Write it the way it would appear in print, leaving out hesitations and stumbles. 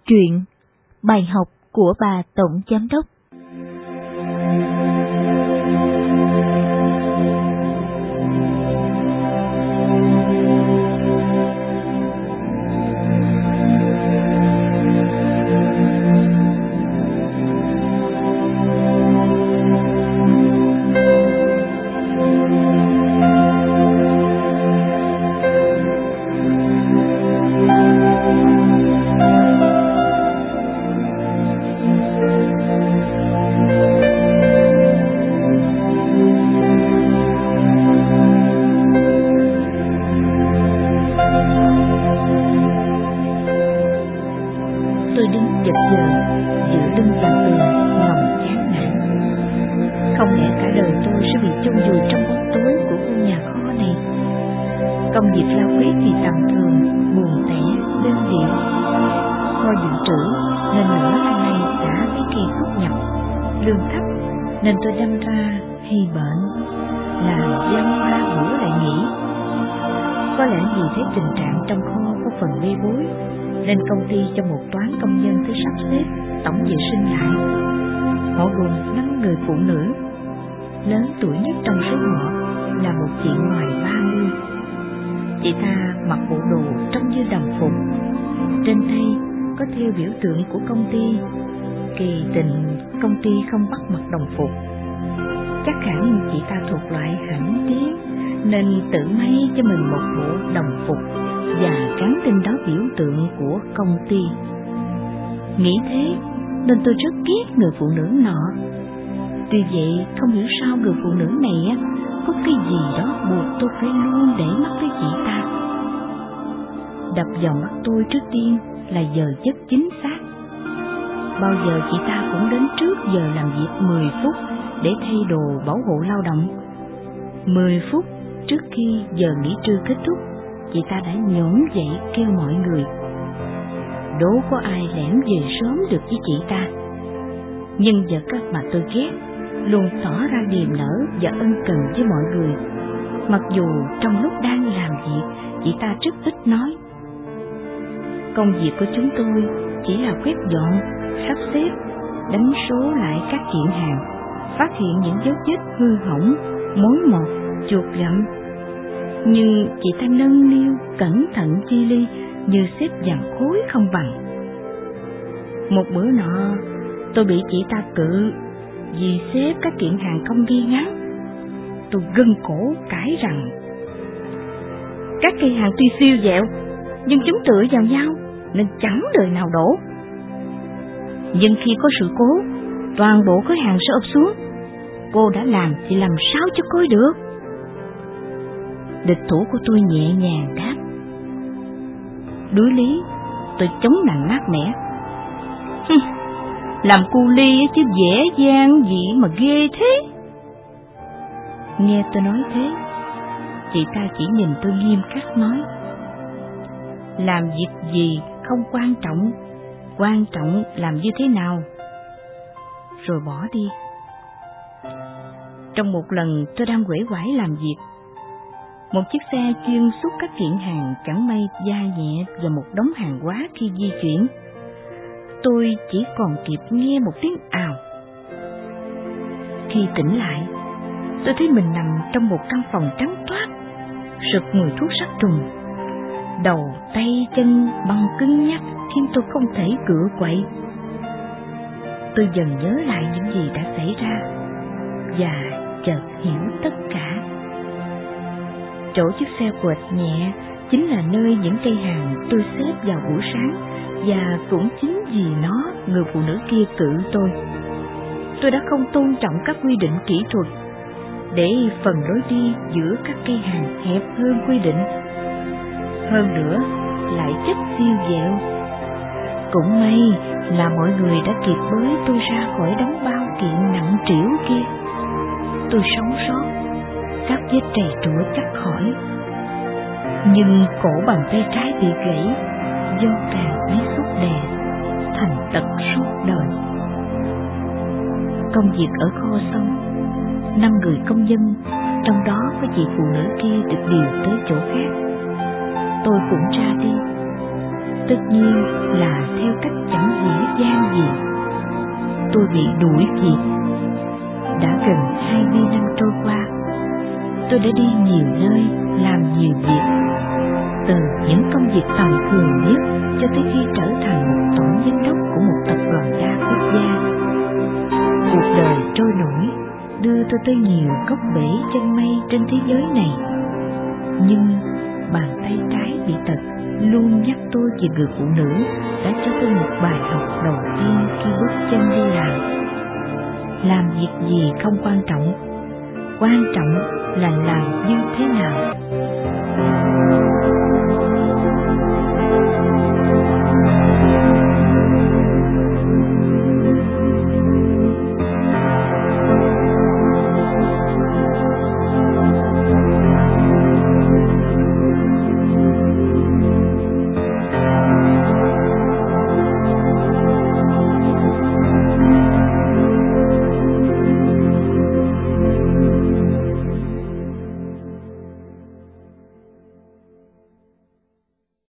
Truyện Bài học của bà Tổng Giám đốc. Tôi đứng chật giờ giữa lưng vào tường, lòng chán nản. Không lẽ cả đời tôi sẽ bị chôn vùi trong bóng tối của khu nhà kho này? Công việc lau quét thì tầm thường, buồn tẻ, đơn điệu. Kho dự trữ nên lửa năm nay đã mấy kỳ thất nhập, lương thấp nên tôi đâm ra hay bệnh, làm dăm ba bữa lại nghỉ. Có lẽ vì thấy tình trạng trong kho có phần bê bối, nên công ty cho một toán công nhân tới sắp xếp tổng vệ sinh lại. Họ gồm 5 người phụ nữ, lớn tuổi nhất trong số họ là một chị ngoài 30. Chị ta mặc bộ đồ trông như đồng phục, trên tay có thêu biểu tượng của công ty. Kỳ tình công ty không bắt mặc đồng phục, chắc hẳn chị ta thuộc loại hãnh tiến nên tự may cho mình một bộ đồng phục và gắn trên đó biểu tượng của công ty. Nghĩ thế nên tôi rất ghét người phụ nữ nọ. Tuy vậy không hiểu sao người phụ nữ này có cái gì đó buộc tôi phải luôn để mắt tới chị ta. Đập vào mắt tôi trước tiên là giờ giấc chính xác. Bao giờ chị ta cũng đến trước giờ làm việc 10 phút để thay đồ bảo hộ lao động. 10 phút trước khi giờ nghỉ trưa kết thúc, chị ta đã nhổm dậy kêu mọi người. Đố có ai lẻn về sớm được với chị ta. Nhân vật mà tôi ghét luôn tỏ ra điềm nở và ân cần với mọi người, mặc dù trong lúc đang làm việc chị ta rất ít nói. Công việc của chúng tôi chỉ là quét dọn, sắp xếp, đánh số lại các kiện hàng, phát hiện những dấu vết hư hỏng, mối mọt, chuột gặm. Nhưng chị ta nâng niu cẩn thận chi ly như xếp dàn khối không bằng. Một bữa nọ tôi bị chị ta cự vì xếp các kiện hàng không ghi ngắn. Tôi gân cổ cãi rằng các cây hàng tuy siêu dẹo nhưng chúng tựa vào nhau nên chẳng đời nào đổ. Nhưng khi có sự cố, toàn bộ khối hàng sẽ ập xuống. Cô đã làm thì làm sao cho coi được? Địch thủ của tôi nhẹ nhàng đáp. Đối lý, tôi chống nạnh mát mẻ. Làm cu ly chứ dễ dàng gì mà ghê thế. Nghe tôi nói thế, chị ta chỉ nhìn tôi nghiêm khắc nói. Làm việc gì không quan trọng làm như thế nào. Rồi bỏ đi. Trong một lần tôi đang quể quải làm việc, một chiếc xe chuyên xúc các kiện hàng chẳng may va nhẹ vào một đống hàng hóa khi di chuyển. Tôi chỉ còn kịp nghe một tiếng ào. Khi tỉnh lại, tôi thấy mình nằm trong một căn phòng trắng toát, sực mùi thuốc sát trùng. Đầu, tay, chân băng cứng nhắc khiến tôi không thể cựa quậy. Tôi dần nhớ lại những gì đã xảy ra và chợt hiểu tất cả. Chỗ chiếc xe quệt nhẹ chính là nơi những cây hàng tôi xếp vào buổi sáng, và cũng chính vì nó người phụ nữ kia cự tôi. Tôi đã không tôn trọng các quy định kỹ thuật, để phần lối đi giữa các cây hàng hẹp hơn quy định. Hơn nữa lại chất siêu dẹo. Cũng may là mọi người đã kịp bới tôi ra khỏi đống bao kiện nặng trĩu kia. Tôi sống sót, các vết trầy trũa cắt khỏi, nhưng cổ bàn tay trái bị gãy do càng mấy xúc đè, thành tật suốt đời. Công việc ở kho xong, 5 người công nhân, trong đó có chị phụ nữ kia được điều tới chỗ khác. Tôi cũng ra đi. tất nhiên là theo cách chẳng dễ dàng gì. Tôi bị đuổi việc. Đã gần 20 năm trôi qua, tôi đã đi nhiều nơi, làm nhiều việc, từ những công việc tầm thường nhất cho tới khi trở thành một tổng giám đốc của một tập đoàn đa quốc gia. Cuộc đời trôi nổi đưa tôi tới nhiều góc bể chân mây trên thế giới này, nhưng bàn tay trái bị tật luôn nhắc tôi về người phụ nữ đã cho tôi một bài học đầu tiên khi bước chân đi làm. Làm việc gì không quan trọng, quan trọng là làm như thế nào.